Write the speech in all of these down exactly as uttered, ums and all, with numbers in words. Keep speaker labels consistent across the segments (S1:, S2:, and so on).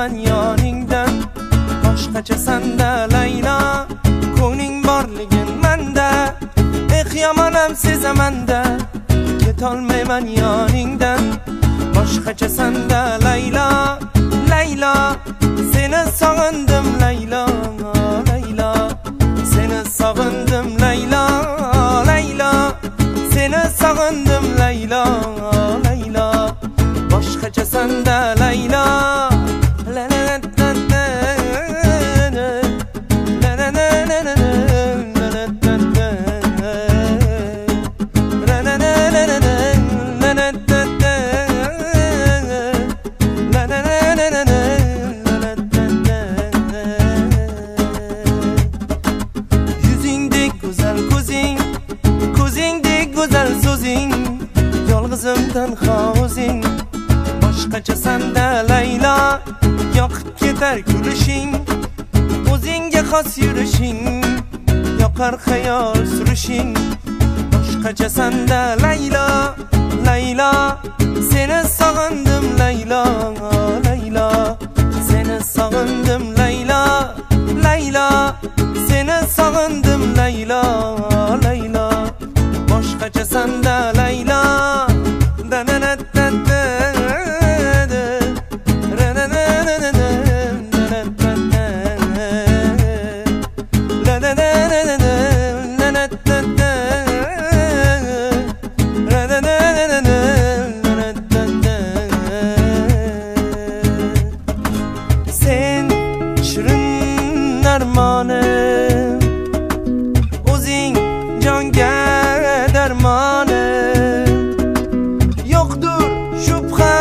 S1: ketolmayman yoningdan. Boshqacha sanda Laylo, ko'ngling borligin menda. Eh yomonam sezamanda, ketolmayman yoningdan. Boshqacha sanda Laylo, Laylo, seni sog'indim Laylo, Laylo, seni sog'indim Laylo, Laylo, seni sog'indim Laylo, Laylo. Boshqacha sanda Laylo, la la la la la la la la la yolg'izimdan xozing. Boshqacha sanda Laylo, yoqib ketar kulishing. O'zingga xos yurishing, yoqar xayol surishing. Boshqacha sanda Laylo, Laylo, seni sog'indim Laylo, Laylo, seni sog'indim Laylo, Laylo, seni sog'indim Laylo, Laylo. Boshqacha sanda Laylo, da na na na na sen shirin armonim, o'zing jonga darmonim. Yo'qdur shubha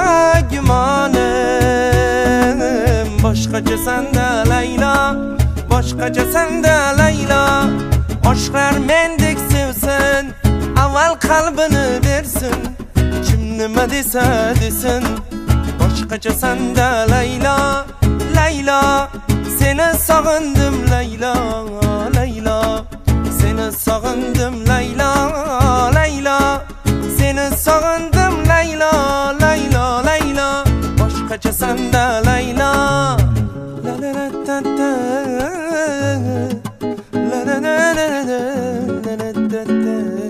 S1: gumonim. Boshqacha sanda Laylo, boshqacha sanda Laylo. Oshqlar mendek sevsin, avval qalbini bersin. Kim nima desa desin. Boshqacha sanda Laylo, Laylo, seni sog'indim Laylo, Laylo, seni sog'indim Laylo, Laylo, seni sog'indim Laylo, Laylo, Laylo. Boshqacha sanda Laylo, la la la la la la la la la la la la la.